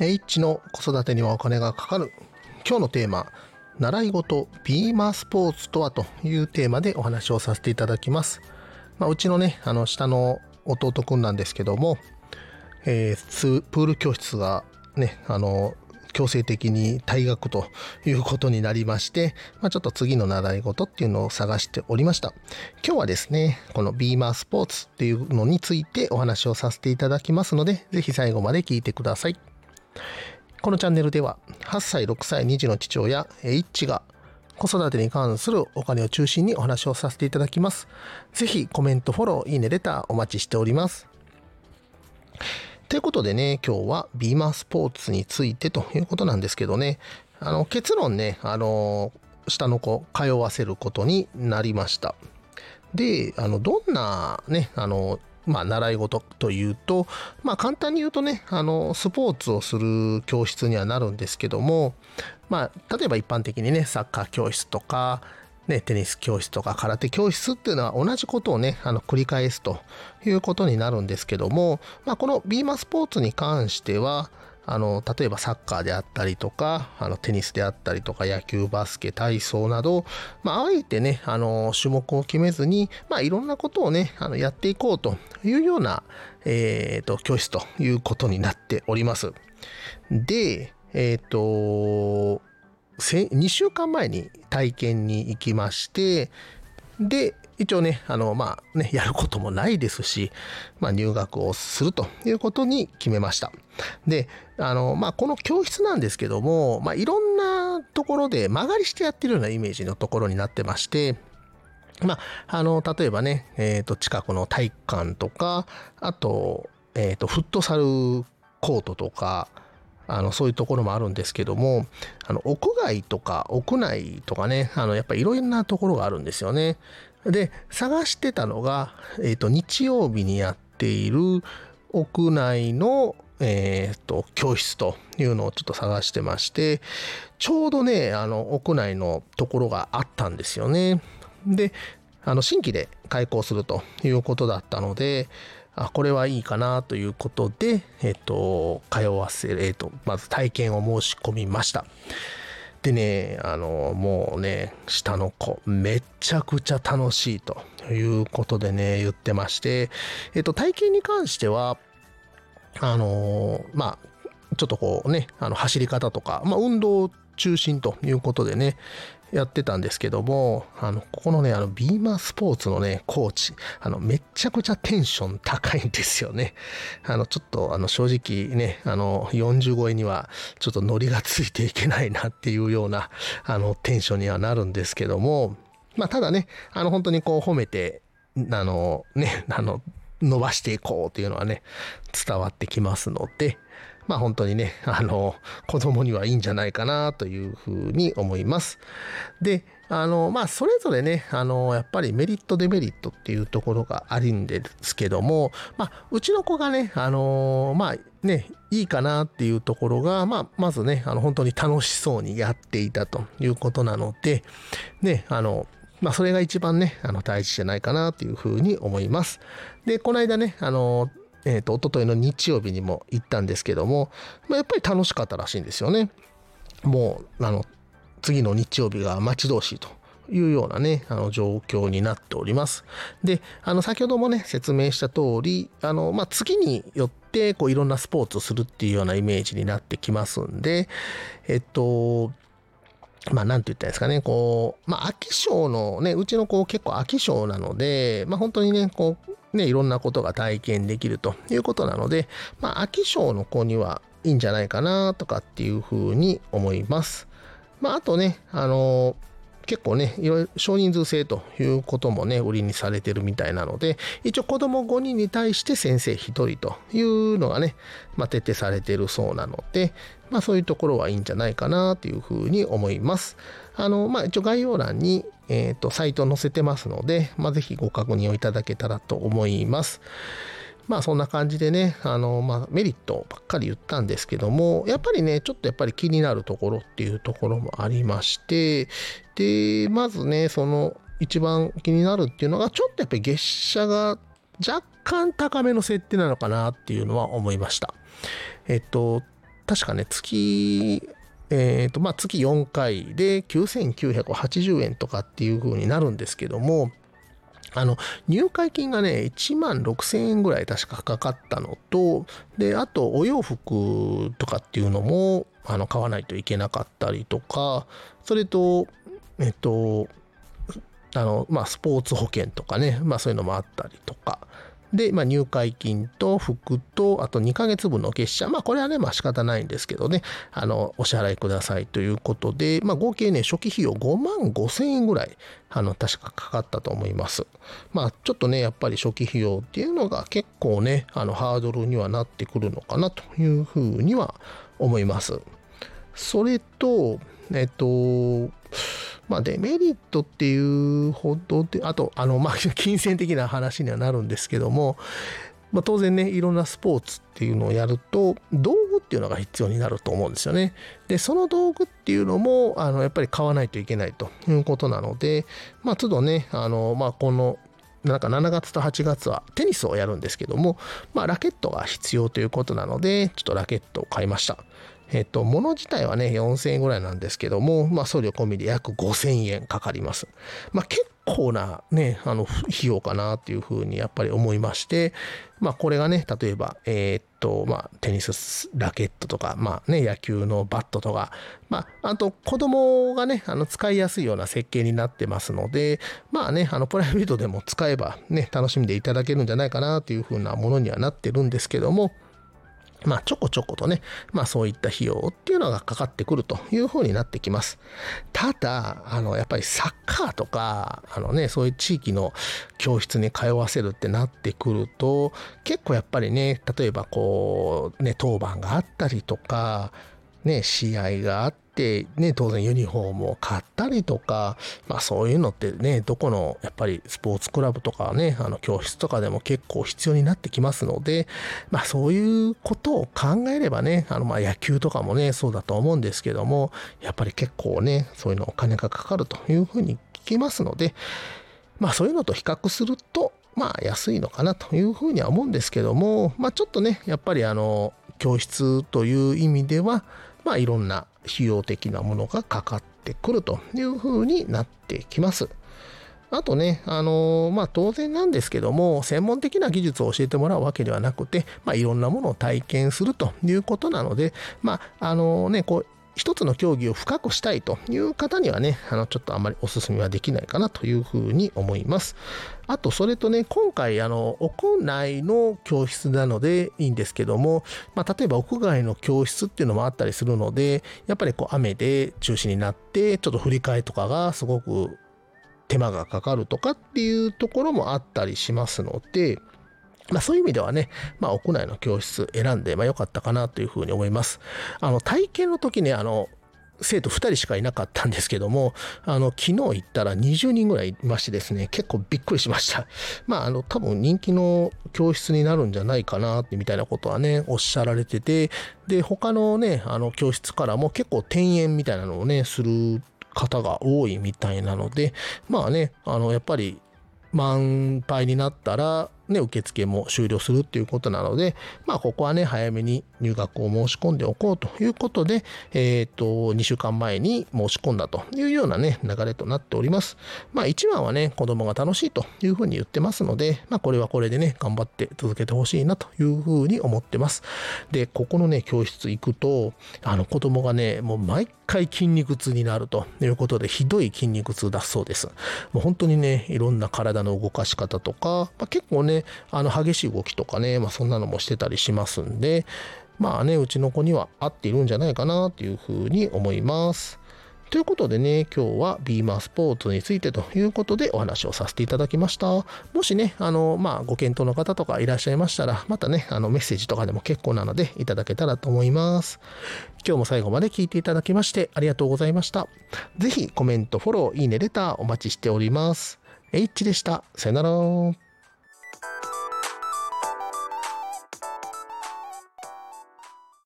H の子育てにはお金がかかる。今日のテーマ、習い事ビーマースポーツとはというテーマでお話をさせていただきます。うちのね、下の弟くんなんですけども、プール教室がね、強制的に退学ということになりまして、ちょっと次の習い事っていうのを探しておりました。今日はですね、このビーマースポーツっていうのについてお話をさせていただきますので、ぜひ最後まで聞いてください。このチャンネルでは、8歳、6歳、2児の父親、H が子育てに関するお金を中心にお話をさせていただきます。ぜひコメント、フォロー、いいね、レターお待ちしております。ということでね、今日はビーマースポーツについてということなんですけどね、結論ね、下の子通わせることになりました。で、どんなね、習い事というと、簡単に言うとね、スポーツをする教室にはなるんですけども、例えば一般的にね、サッカー教室とか、ね、テニス教室とか空手教室っていうのは同じことをね、繰り返すということになるんですけども、このビーマスポーツに関しては、例えばサッカーであったりとか、テニスであったりとか、野球、バスケ、体操など、あえてね、種目を決めずに、いろんなことをね、やっていこうというような、教室ということになっております。で、2週間前に体験に行きまして、で、一応ね、やることもないですし、入学をするということに決めました。で、この教室なんですけども、いろんなところで間借りしてやってるようなイメージのところになってまして、例えばね、近くの体育館とか、あと、フットサルコートとか、そういうところもあるんですけども、屋外とか屋内とかね、やっぱりいろんなところがあるんですよね。で、探してたのが、日曜日にやっている屋内の、教室というのをちょっと探してまして、ちょうどね、屋内のところがあったんですよね。で、新規で開校するということだったので、これはいいかなということで、通わせ、まず体験を申し込みました。でね、もうね、下の子、めちゃくちゃ楽しいということでね、言ってまして、体験に関しては、ちょっとこうね、走り方とか、運動中心ということでね、やってたんですけども、ここのね、ビーマースポーツのね、コーチ、めちゃくちゃテンション高いんですよね。ちょっと、正直ね、40超えには、ちょっとノリがついていけないなっていうような、テンションにはなるんですけども、ただね、本当にこう褒めて、伸ばしていこうというのはね、伝わってきますので、本当にね、子供にはいいんじゃないかなというふうに思います。で、それぞれね、やっぱりメリット、デメリットっていうところがあるんですけども、うちの子がね、いいかなっていうところが、まずね、本当に楽しそうにやっていたということなので、ね、それが一番ね、大事じゃないかなというふうに思います。で、この間ね、一昨日の日曜日にも行ったんですけども、やっぱり楽しかったらしいんですよね。もう、次の日曜日が待ち遠しいというようなね、状況になっております。で、先ほどもね、説明した通り、次によって、こう、いろんなスポーツをするっていうようなイメージになってきますんで、なんて言ったらいいですかね、こう、飽き性のね、うちの子結構飽き性なので、本当にね、こう、ね、いろんなことが体験できるということなので、飽き性の子にはいいんじゃないかなとかっていうふうに思います。あとね、結構ね、いろいろ少人数制ということもね、売りにされてるみたいなので、一応子供5人に対して先生1人というのがね、徹底されてるそうなので、そういうところはいいんじゃないかなというふうに思います。一応概要欄に、サイト載せてますので、ぜひご確認をいただけたらと思います。そんな感じでね、メリットばっかり言ったんですけども、やっぱりね、ちょっとやっぱり気になるところっていうところもありまして、で、まずね、その一番気になるっていうのが、ちょっとやっぱり月謝が若干高めの設定なのかなっていうのは思いました。 確かね、月4回で9980円とかっていう風になるんですけども、入会金がね、1万6000円ぐらい確かかかったのと、で、あと、お洋服とかっていうのも、買わないといけなかったりとか、それと、スポーツ保険とかね、そういうのもあったりとか、で、入会金と服と、あと2ヶ月分の月謝。これはね、仕方ないんですけどね、お支払いくださいということで、合計ね、初期費用5万5千円ぐらい、確かかかったと思います。ちょっとね、やっぱり初期費用っていうのが結構ね、ハードルにはなってくるのかなというふうには思います。それと、デメリットっていうほどで、あと、金銭的な話にはなるんですけども、当然ね、いろんなスポーツっていうのをやると、道具っていうのが必要になると思うんですよね。で、その道具っていうのも、やっぱり買わないといけないということなので、都度ね、この、7月と8月はテニスをやるんですけども、ラケットが必要ということなので、ちょっとラケットを買いました。物自体はね、4000円ぐらいなんですけども、送料込みで約5000円かかります。結構なね、費用かなっていうふうにやっぱり思いまして、これがね、例えば、テニスラケットとか、野球のバットとか、あと子供がね、使いやすいような設計になってますので、プライベートでも使えばね、楽しんでいただけるんじゃないかなというふうなものにはなってるんですけども、ちょこちょことね、そういった費用っていうのがかかってくるという風になってきます。ただ、やっぱりサッカーとか、そういう地域の教室に通わせるってなってくると、結構やっぱりね、例えば当番があったりとか、試合があって、当然ユニフォームを買ったりとか、そういうのってね、どこのやっぱりスポーツクラブとかね、教室とかでも結構必要になってきますので、そういうことを考えればね、野球とかもね、そうだと思うんですけども、やっぱり結構ね、そういうのお金がかかるというふうに聞きますので、そういうのと比較すると、安いのかなというふうには思うんですけども、ちょっとね、やっぱり教室という意味では、いろんな費用的なものがかかってくるというふうになってきます。あとね、当然なんですけども、専門的な技術を教えてもらうわけではなくて、いろんなものを体験するということなので、一つの競技を深くしたいという方にはね、ちょっとあまりお勧めはできないかなというふうに思います。あと、それとね、今回、屋内の教室なのでいいんですけども、例えば屋外の教室っていうのもあったりするので、やっぱり雨で中止になって、ちょっと振り替えとかがすごく手間がかかるとかっていうところもあったりしますので、そういう意味ではね、屋内の教室選んで、良かったかなというふうに思います。体験の時ね、生徒2人しかいなかったんですけども、昨日行ったら20人ぐらいいましてですね、結構びっくりしました。多分人気の教室になるんじゃないかなってみたいなことはね、おっしゃられてて、で、他のね、教室からも結構転園みたいなのをね、する方が多いみたいなので、やっぱり満杯になったら、受付も終了するっていうことなので、ここはね、早めに入学を申し込んでおこうということで、2週間前に申し込んだというようなね、流れとなっております。一番はね、子供が楽しいというふうに言ってますので、これはこれでね、頑張って続けてほしいなというふうに思ってます。で、ここのね、教室行くと、子供がね、もう毎回筋肉痛になるということで、ひどい筋肉痛だそうです。もう本当にね、いろんな体の動かし方とか、結構ね、激しい動きとかね、そんなのもしてたりしますんで、うちの子には合っているんじゃないかなというふうに思います。ということでね、今日はビーマースポーツについてということでお話をさせていただきました。もしね、ご検討の方とかいらっしゃいましたら、またね、メッセージとかでも結構なのでいただけたらと思います。今日も最後まで聞いていただきましてありがとうございました。ぜひコメント、フォロー、いいね、レターお待ちしております。H でした。さよなら。